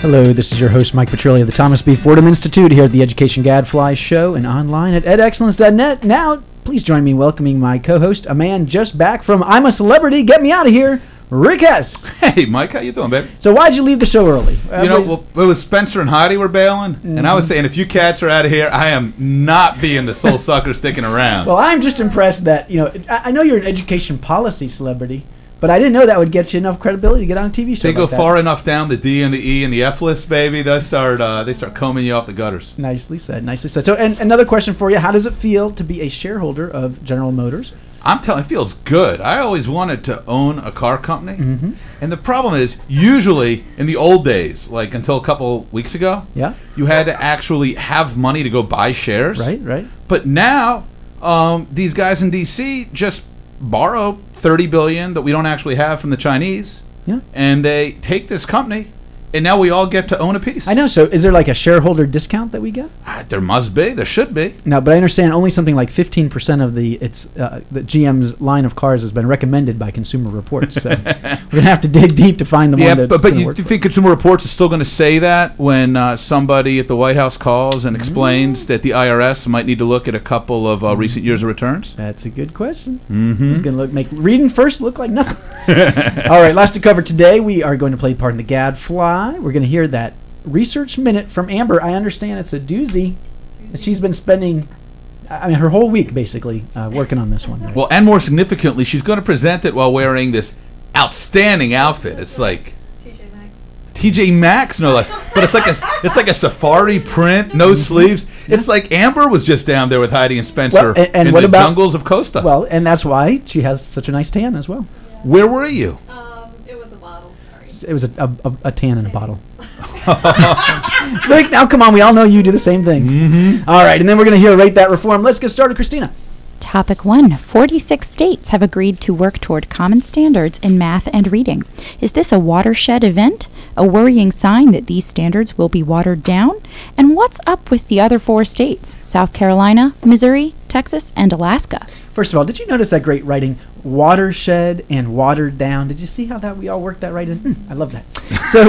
Hello, this is your host, Mike Petrilli of the Thomas B. Fordham Institute here at the Education Gadfly Show and online at edexcellence.net. Now, please join me in welcoming my co-host, a man just back from I'm a Celebrity, Get Me Out of Here, Rick S. Hey, Mike, how you doing, baby? So why'd you leave the show early? Well, it was Spencer and Heidi were bailing, and I was saying, if you cats are out of here, I am not being the sole sucker sticking around. Well, I'm just impressed that, I know you're an education policy celebrity, but I didn't know that would get you enough credibility to get on a TV show. They go far enough down the D and the E and the F list, baby. They start combing you off the gutters. Nicely said, nicely said. So, and another question for you: how does it feel to be a shareholder of General Motors? I'm telling you, it feels good. I always wanted to own a car company, Mm-hmm. and the problem is, usually in the old days, like until a couple weeks ago, Yeah. you had to actually have money to go buy shares. Right. But now, these guys in D.C. just borrow $30 billion that we don't actually have from the Chinese, and they take this company, and now we all get to own a piece. I know. So, is there like a shareholder discount that we get? There must be. There should be. No, but I understand only something like 15% of the GM's line of cars has been recommended by Consumer Reports. So we're gonna have to dig deep to find the one that's but gonna you work for think us. Consumer Reports is still going to say that when somebody at the White House calls and explains that the IRS might need to look at a couple of recent years of returns? That's a good question. It's gonna make reading first look like nothing. All right, lots to cover today. We are going to play Pardon the Gadfly. We're going to hear that research minute from Amber. I understand it's a doozy. She's been spending, her whole week basically working on this one. Well, and more significantly, she's going to present it while wearing this outstanding outfit. It's like TJ Maxx, no less. But it's like a safari print, no sleeves. It's like Amber was just down there with Heidi and Spencer and in what the about, jungles of Costa. Well, and that's why she has such a nice tan as well. Where were you? It was a bottle, sorry. It was a tan in a bottle. Rick, now come on, we all know you do the same thing. All right, and then we're going to hear Rate That Reform. Let's get started, Christina. Topic 1. 46 states have agreed to work toward common standards in math and reading. Is this a watershed event? A worrying sign that these standards will be watered down? And what's up with the other 4 states? South Carolina, Missouri, Texas, and Alaska. First of all, did you notice that great writing, watershed and watered down? Did you see how that we all worked that right in? I love that. So,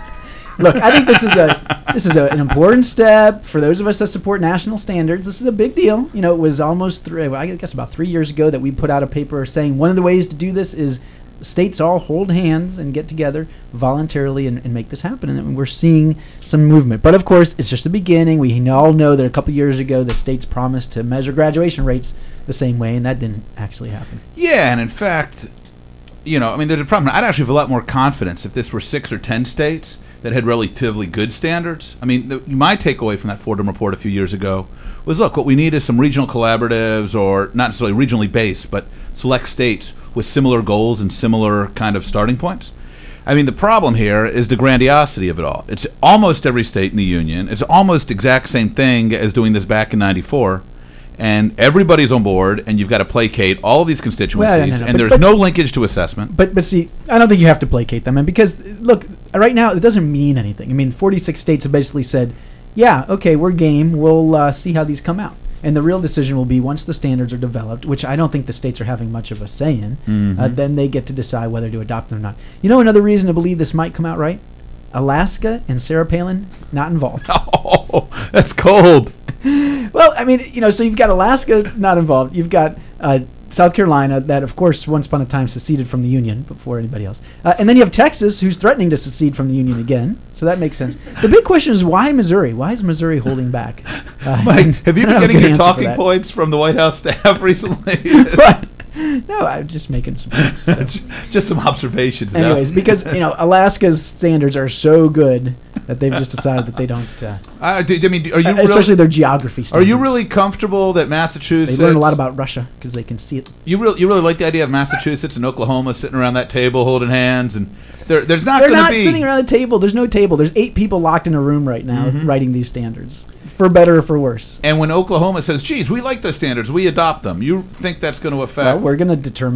look, I think this is an important step for those of us that support national standards. This is a big deal. It was almost about 3 years ago that we put out a paper saying one of the ways to do this is states all hold hands and get together voluntarily and make this happen. And we're seeing some movement. But of course, it's just the beginning. We all know that a couple years ago, the states promised to measure graduation rates the same way, and that didn't actually happen. Yeah, and in fact, there's a problem. I'd actually have a lot more confidence if this were 6 or 10 states that had relatively good standards. My takeaway from that Fordham report a few years ago was, look, what we need is some regional collaboratives, or not necessarily regionally based, but select states with similar goals and similar kind of starting points. The problem here is the grandiosity of it all. It's almost every state in the union. It's almost exact same thing as doing this back in 94. And everybody's on board, and you've got to placate all of these constituencies, and there's no linkage to assessment. But see, I don't think you have to placate them, because look, right now it doesn't mean anything. 46 states have basically said, yeah, okay, we're game. We'll see how these come out. And the real decision will be once the standards are developed, which I don't think the states are having much of a say in, then they get to decide whether to adopt them or not. Another reason to believe this might come out right? Alaska and Sarah Palin not involved. Oh, that's cold. Well, so you've got Alaska not involved. You've got South Carolina that, of course, once upon a time seceded from the Union before anybody else. And then you have Texas, who's threatening to secede from the Union again. So that makes sense. The big question is, why Missouri? Why is Missouri holding back? Mike, have you been getting your talking points from the White House staff recently? What? No, I'm just making some points. So. Just some observations. Anyways, because Alaska's standards are so good that they've just decided that they don't. Are you especially their geography standards? Are you really comfortable that Massachusetts? They learn a lot about Russia because they can see it. You really like the idea of Massachusetts and Oklahoma sitting around that table holding hands, and there's not They're going to not be sitting around a table. There's no table. There's 8 people locked in a room right now writing these standards, for better or for worse. And when Oklahoma says, "Geez, we like those standards, we adopt them," you think that's going to affect? Well, we're going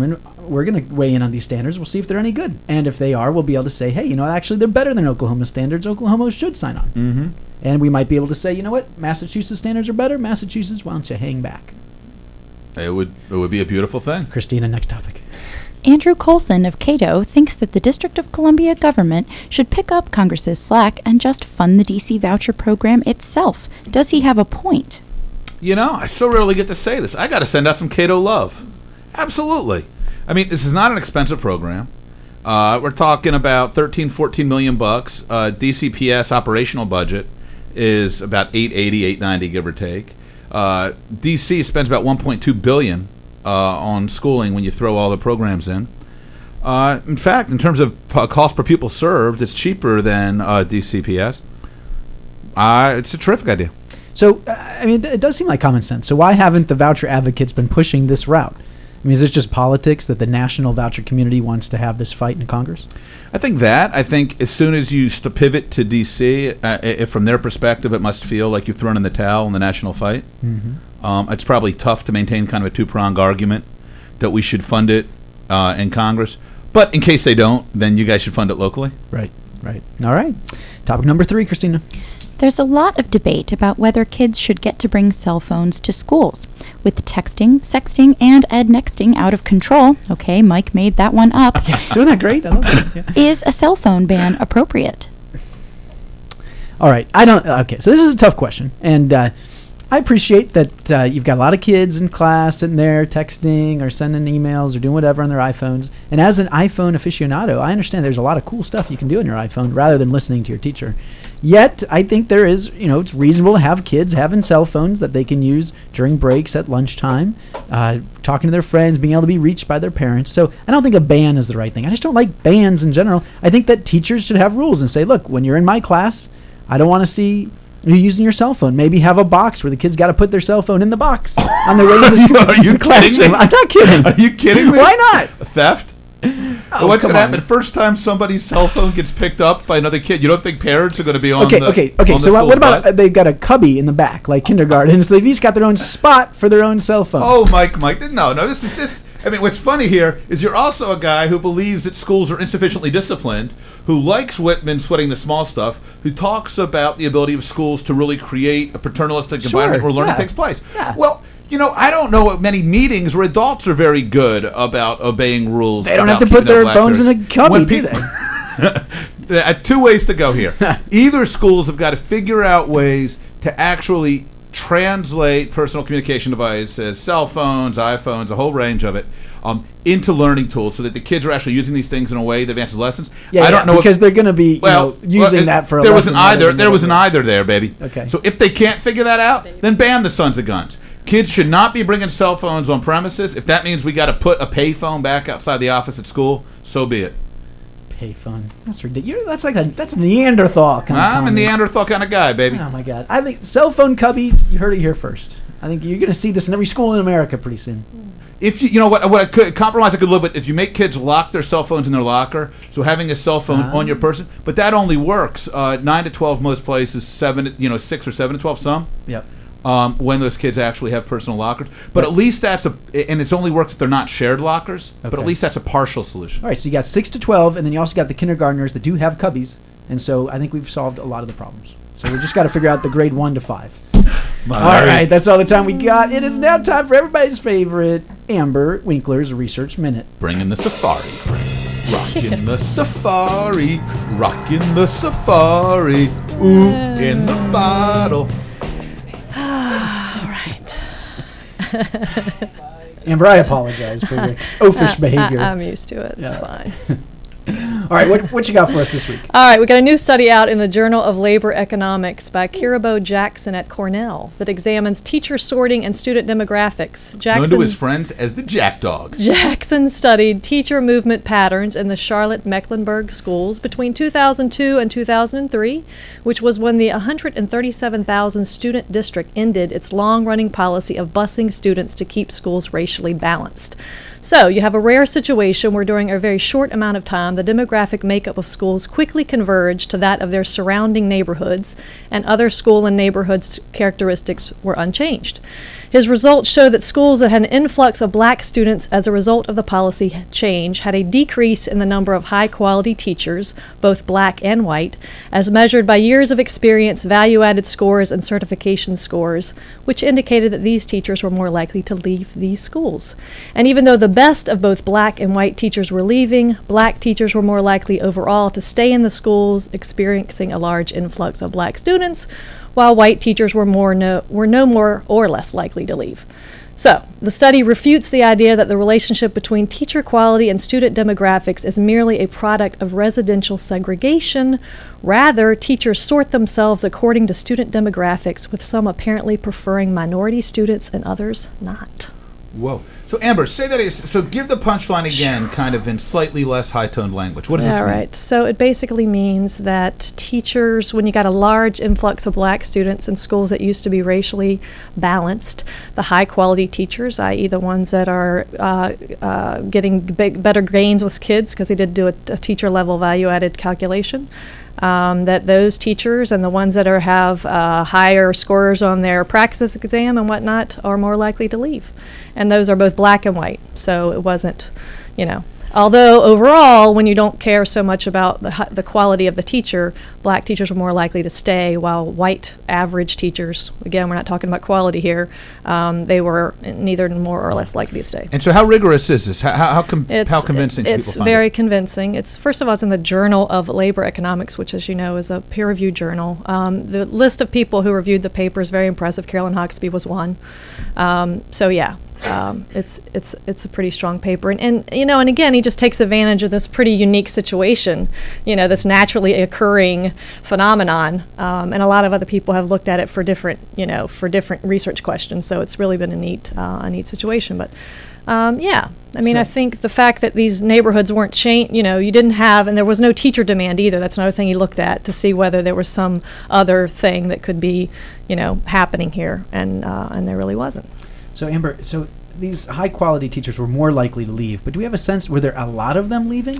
to weigh in on these standards. We'll see if they're any good, and if they are, we'll be able to say, hey, actually they're better than Oklahoma standards. Oklahoma should sign on. And we might be able to say, you know what, Massachusetts standards are better. Massachusetts, why don't you hang back? It would be a beautiful thing. Christina, next topic. Andrew Coulson of Cato thinks that the District of Columbia government should pick up Congress's slack and just fund the DC voucher program itself. Does he have a point? You know, I so rarely get to say this. I got to send out some Cato love. Absolutely. I mean, this is not an expensive program. We're talking about 13, 14 million bucks. DCPS operational budget is about 880, 890, give or take. DC spends about 1.2 billion on schooling when you throw all the programs in. In fact, in terms of cost per pupil served, it's cheaper than DCPS. It's a terrific idea. So, I mean, it does seem like common sense. So why haven't the voucher advocates been pushing this route? I mean, is this just politics that the national voucher community wants to have this fight in Congress? I think as soon as you pivot to D.C., if from their perspective, it must feel like you've thrown in the towel in the national fight. Mm-hmm. It's probably tough to maintain kind of a two-pronged argument that we should fund it in Congress. But in case they don't, then you guys should fund it locally. Right. All right. Topic number 3, Christina. There's a lot of debate about whether kids should get to bring cell phones to schools. With texting, sexting, and ednexting out of control, okay, Mike made that one up. Yes, isn't that great? I love that. Yeah. Is a cell phone ban appropriate? All right. Okay, so this is a tough question. And I appreciate that you've got a lot of kids in class sitting there texting or sending emails or doing whatever on their iPhones. And as an iPhone aficionado, I understand there's a lot of cool stuff you can do on your iPhone rather than listening to your teacher. Yet, I think there is, it's reasonable to have kids having cell phones that they can use during breaks at lunchtime, talking to their friends, being able to be reached by their parents. So I don't think a ban is the right thing. I just don't like bans in general. I think that teachers should have rules and say, look, when you're in my class, I don't want to see you using your cell phone. Maybe have a box where the kids got to put their cell phone in the box on their way to the school. Are you kidding me? I'm not kidding. Are you kidding me? Why not? Theft? Oh, what's going to happen? First time somebody's cell phone gets picked up by another kid, you don't think parents are going to be on Okay. on So the what about butt? they've got a cubby in the back, like kindergarten, so they've each got their own spot for their own cell phone. Oh, Mike, no, this is just... I mean, what's funny here is you're also a guy who believes that schools are insufficiently disciplined, who likes Whitman sweating the small stuff, who talks about the ability of schools to really create a paternalistic environment where learning takes place. Yeah. Well, I don't know of many meetings where adults are very good about obeying rules. They don't have about to put keeping their up phones in a lectures. cubby, When do people- they? Two ways to go here. Either schools have got to figure out ways to actually translate personal communication devices, cell phones, iPhones, a whole range of it, into learning tools so that the kids are actually using these things in a way that advances lessons. I don't know because they're going to be using that for a there was lesson. There was an either there, baby. Okay. So if they can't figure that out, then ban the sons of guns. Kids should not be bringing cell phones on premises. If that means we got to put a pay phone back outside the office at school, so be it. Payphone. That's ridiculous. That's a Neanderthal kind of I'm a comment. Neanderthal kind of guy, baby. Oh my God! I think cell phone cubbies. You heard it here first. I think you're going to see this in every school in America pretty soon. If you know what I could compromise I could live with, if you make kids lock their cell phones in their locker, so having a cell phone on your person, but that only works 9 to 12 most places, 6 or 7 to 12 some. Yep. When those kids actually have personal lockers, but at least and it's only works if they're not shared lockers. But Okay. at least that's a partial solution. All right. So you got 6 to 12, and then you also got the kindergartners that do have cubbies, and so I think we've solved a lot of the problems. So we just got to figure out the grade 1 to 5. All right, that's all the time we got. It is now time for everybody's favorite Amber Winkler's Research Minute. Bringing the safari, rocking the safari, rocking the safari. Ooh, in the bottle. All right. Amber, I apologize for Rick's oafish behavior. I'm used to it. It's Yeah. fine. All right, what you got for us this week? All right, we got a new study out in the Journal of Labor Economics by Kirabo Jackson at Cornell that examines teacher sorting and student demographics. Known to his friends as the Jack Dog. Jackson studied teacher movement patterns in the Charlotte-Mecklenburg schools between 2002 and 2003, which was when the 137,000 student district ended its long-running policy of busing students to keep schools racially balanced. So you have a rare situation where during a very short amount of time, the demographic demographic makeup of schools quickly converged to that of their surrounding neighborhoods, and other school and neighborhoods characteristics were unchanged. His results show that schools that had an influx of black students as a result of the policy change had a decrease in the number of high-quality teachers, both black and white, as measured by years of experience, value-added scores, and certification scores, which indicated that these teachers were more likely to leave these schools. And even though the best of both black and white teachers were leaving, black teachers were more likely overall to stay in the schools, experiencing a large influx of black students, while white teachers were no more or less likely to leave. So, the study refutes the idea that the relationship between teacher quality and student demographics is merely a product of residential segregation. Rather, teachers sort themselves according to student demographics, with some apparently preferring minority students and others not. Whoa. So, Amber, say that is, so give the punchline again, kind of in slightly less high-toned language. What does this mean? All right. So it basically means that teachers, when you got a large influx of black students in schools that used to be racially balanced, the high-quality teachers, i.e. the ones that are getting better gains with kids because they did do a teacher-level value-added calculation, that those teachers and the ones that have higher scores on their praxis exam and whatnot are more likely to leave. And those are both black and white. So it wasn't, although overall, when you don't care so much about the quality of the teacher, black teachers were more likely to stay, while white average teachers, again, we're not talking about quality here, they were neither more or less likely to stay. And so how rigorous is this? How convincing should It's people find very it? convincing. It's, first of all, it's in the Journal of Labor Economics, which, as you know, is a peer-reviewed journal. The list of people who reviewed the paper is very impressive. Carolyn Hawksby was one. It's a pretty strong paper, and again, he just takes advantage of this pretty unique situation, this naturally occurring phenomenon, and a lot of other people have looked at it for different research questions. So it's really been a neat situation. But I think the fact that these neighborhoods weren't changed, you didn't have, and there was no teacher demand either. That's another thing he looked at to see whether there was some other thing that could be, happening here, and there really wasn't. So, Amber, these high-quality teachers were more likely to leave, but do we have a sense, were there a lot of them leaving?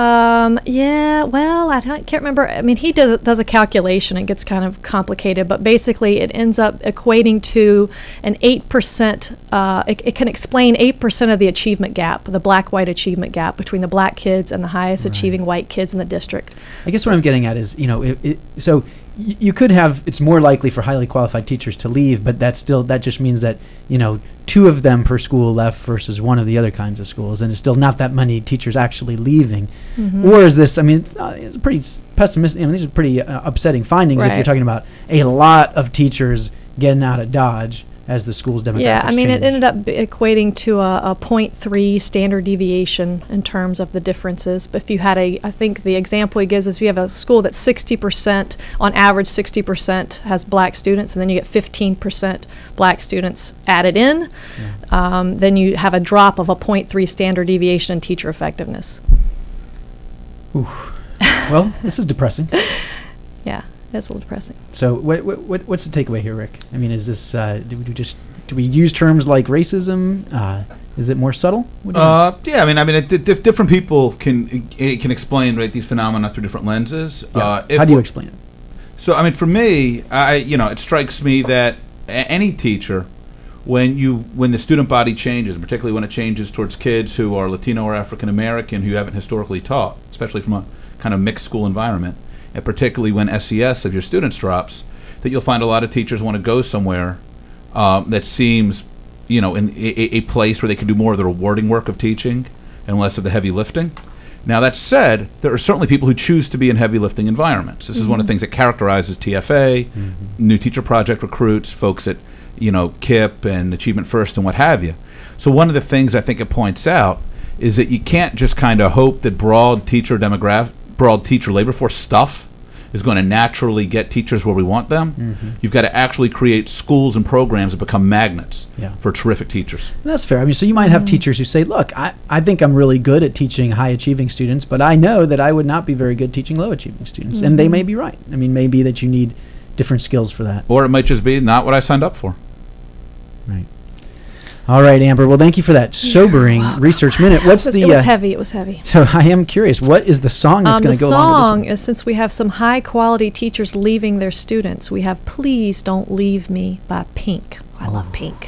I can't remember. I mean, he does a calculation. It gets kind of complicated, but basically it ends up equating to an 8%, it can explain 8% of the achievement gap, the black-white achievement gap between the black kids and the highest achieving white kids in the district. I guess what I'm getting at is, so you could have, it's more likely for highly qualified teachers to leave, but that just means that, 2 of them per school left versus 1 of the other kinds of schools, and it's still not that many teachers actually leaving. Mm-hmm. Or is this, it's pretty pessimistic, these are pretty upsetting findings if you're talking about a lot of teachers getting out of Dodge as the school's demographics change. It ended up equating to a 0.3 standard deviation in terms of the differences. But if you had I think the example he gives is if you have a school that's 60%, on average 60% has black students, and then you get 15% black students added in, then you have a drop of a 0.3 standard deviation in teacher effectiveness. Ooh. Well, this is depressing. Yeah. That's a little depressing. So what's the takeaway here, Rick? Is this do we use terms like racism? Is it more subtle? Different people can explain these phenomena through different lenses. How do you explain it? So for me, it strikes me that any teacher, when the student body changes, particularly when it changes towards kids who are Latino or African American who haven't historically taught, especially from a kind of mixed school environment, and particularly when SES of your students drops, that you'll find a lot of teachers want to go somewhere that seems, in a place where they can do more of the rewarding work of teaching and less of the heavy lifting. Now, that said, there are certainly people who choose to be in heavy lifting environments. This is one of the things that characterizes TFA, New Teacher Project recruits, folks at, KIP and Achievement First and what have you. So one of the things I think it points out is that you can't just kind of hope that broad teacher labor force stuff is going to naturally get teachers where we want them. Mm-hmm. You've got to actually create schools and programs that become magnets for terrific teachers. And that's fair. So you might have teachers who say, look, I think I'm really good at teaching high-achieving students, but I know that I would not be very good teaching low-achieving students. Mm-hmm. And they may be right. Maybe that you need different skills for that. Or it might just be not what I signed up for. Right. All right, Amber. Well, thank you for that sobering research minute. What's It the? was heavy. It was heavy. So I am curious. What is the song that's going to go along with The this song one? is, since we have some high-quality teachers leaving their students, we have "Please Don't Leave Me" by Pink. I love Pink.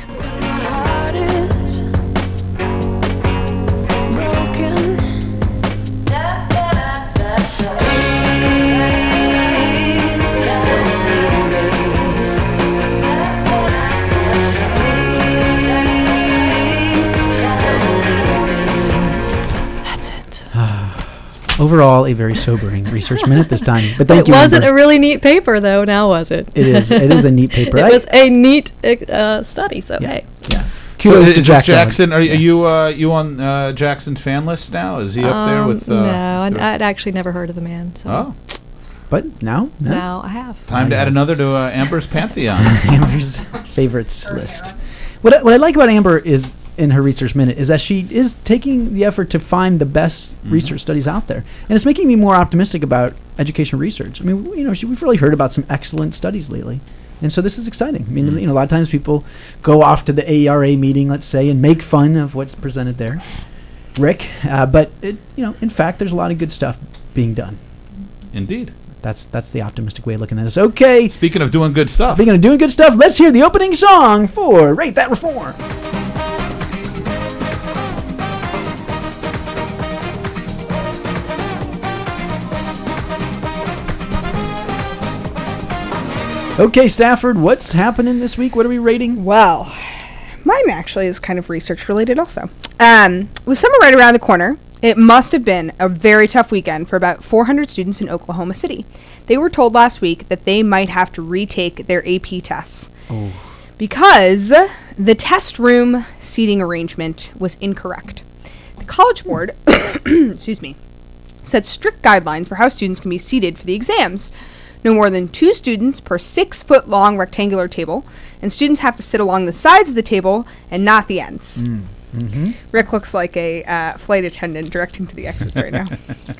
Overall, a very sobering research minute this time. But thank It you. wasn't Amber. a really neat paper, though. Now was it? It is. It is a neat paper. It was a neat study. So Yeah. hey. Yeah. So Kudos is to this Jack Jackson? Dog. Are you on Jackson's fan list now? Is he up there with? No, the- I'd actually never heard of the man. So Oh, But now, now I have. time to add another to Amber's pantheon. Amber's favorites list. What I like about Amber is in her research minute is that she is taking the effort to find the best research studies out there, and it's making me more optimistic about education research. I mean, we've really heard about some excellent studies lately, and so this is exciting. I mean, a lot of times people go off to the AERA meeting, let's say, and make fun of what's presented there, Rick. But in fact, there's a lot of good stuff being done. Indeed. That's the optimistic way of looking at this. Okay. Speaking of doing good stuff, Speaking of doing good stuff, let's hear the opening song for Rate That Reform. Okay, Stafford, what's happening this week? What are we rating? Well, mine actually is kind of research related also. With summer right around the corner, it must have been a very tough weekend for about 400 students in Oklahoma City. They were told last week that they might have to retake their AP tests because the test room seating arrangement was incorrect. The College Board, excuse me, set strict guidelines for how students can be seated for the exams. No more than 2 students per 6-foot-long rectangular table, and students have to sit along the sides of the table and not the ends. Rick looks like a flight attendant directing to the exits right now.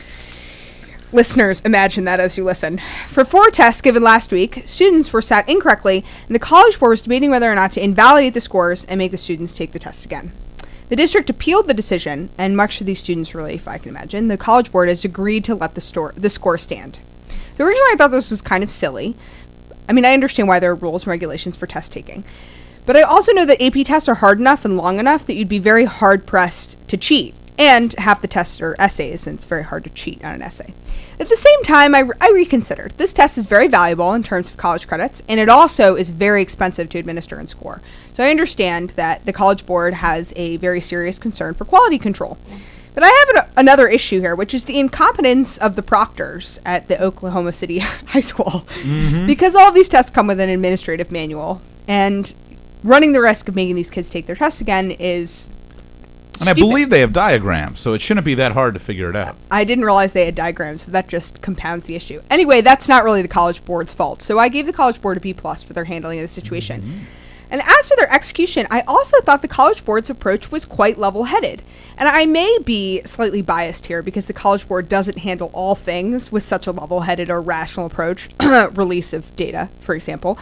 Listeners, imagine that as you listen. For 4 tests given last week, students were sat incorrectly, and the College Board was debating whether or not to invalidate the scores and make the students take the test again. The district appealed the decision, and much to these students' relief, I can imagine, the College Board has agreed to let the score stand. Originally, I thought this was kind of silly. I mean, I understand why there are rules and regulations for test taking. But I also know that AP tests are hard enough and long enough that you'd be very hard-pressed to cheat. And half the tests are essays, and it's very hard to cheat on an essay. At the same time, I reconsidered. This test is very valuable in terms of college credits, and it also is very expensive to administer and score. So I understand that the College Board has a very serious concern for quality control. But I have another issue here, which is the incompetence of the proctors at the Oklahoma City High School. Because all of these tests come with an administrative manual, and running the risk of making these kids take their tests again is and I believe they have diagrams, so it shouldn't be that hard to figure it out. I didn't realize they had diagrams, but that just compounds the issue. Anyway, that's not really the College Board's fault, so I gave the College Board a B+ for their handling of the situation. And as for their execution, I also thought the College Board's approach was quite level-headed. And I may be slightly biased here because the College Board doesn't handle all things with such a level-headed or rational approach, release of data, for example.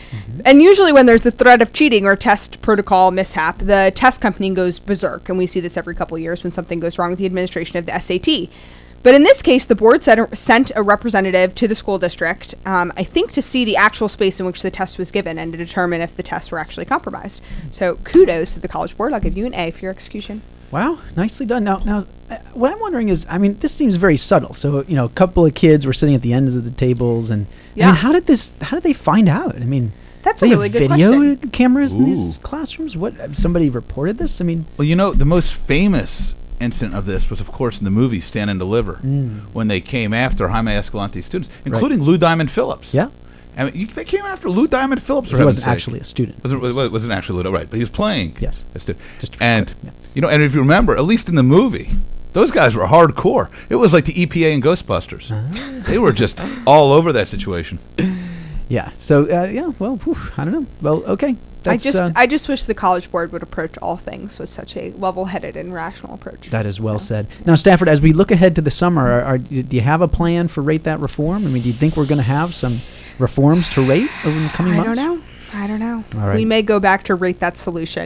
And usually when there's a threat of cheating or test protocol mishap, the test company goes berserk, and we see this every couple of years when something goes wrong with the administration of the SAT. But in this case, the board sent a representative to the school district, I think to see the actual space in which the test was given and to determine if the tests were actually compromised. So kudos to the College Board. I'll give you an A for your execution. Wow, nicely done. Now, what I'm wondering is, I mean, this seems very subtle. So, a couple of kids were sitting at the ends of the tables, and I mean, how did they find out? I mean, that's they a really have good video question. cameras in these classrooms. What? Somebody reported this? I mean, Well, the most famous incident of this was, of course, in the movie Stand and Deliver, when they came after Jaime Escalante students, including Lou Diamond Phillips. Yeah. I mean, they came after Lou Diamond Phillips. He wasn't actually a student. Wasn't actually Lou, right? But he was playing. Yes. A student. Just to And be clear, and if you remember, at least in the movie, those guys were hardcore. It was like the EPA and Ghostbusters. They were just all over that situation. Yeah. So, well, I don't know. Well, okay. I just wish the College Board would approach all things with such a level-headed and rational approach. That is well said. Now, Stafford, as we look ahead to the summer, do you have a plan for Rate That Reform? I mean, do you think we're going to have some reforms to rate over the coming months? I don't know. All right. We may go back to Rate That Solution.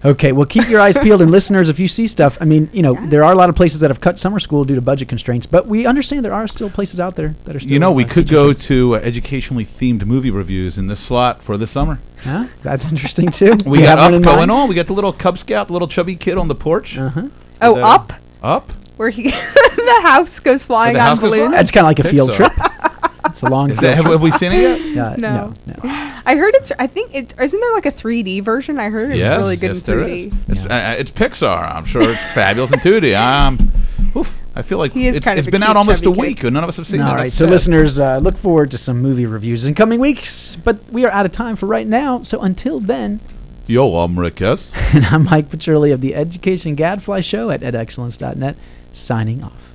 Okay, well, keep your eyes peeled, and listeners, if you see stuff, I mean, there are a lot of places that have cut summer school due to budget constraints, but we understand there are still places out there that are still. We could teaching go kids. to educationally themed movie reviews in this slot for the summer. Huh? That's interesting too. We Do you got have one Up in going mind? on. We got the little Cub Scout, the little chubby kid on the porch. Uh-huh. Oh, The- Up, Up? where he the house goes flying the on house goes balloons. flying? That's kind of like a field Pixar. trip. It's a long Is field that, have, trip. have we seen it yet? No. No. I heard it's. I think it isn't there like a 3D version. I heard it was really good yes, in there 3D. is. It's Pixar. I'm sure it's fabulous in 2D. I feel like He is it's kind of it's a been cute, out almost a chubby week, kid. and none of us have seen it. All That's right, so sad. listeners, look forward to some movie reviews in coming weeks, but we are out of time for right now. So until then, Yo, I'm Rick S. and I'm Mike Petrilli of the Education Gadfly Show at edexcellence.net, signing off.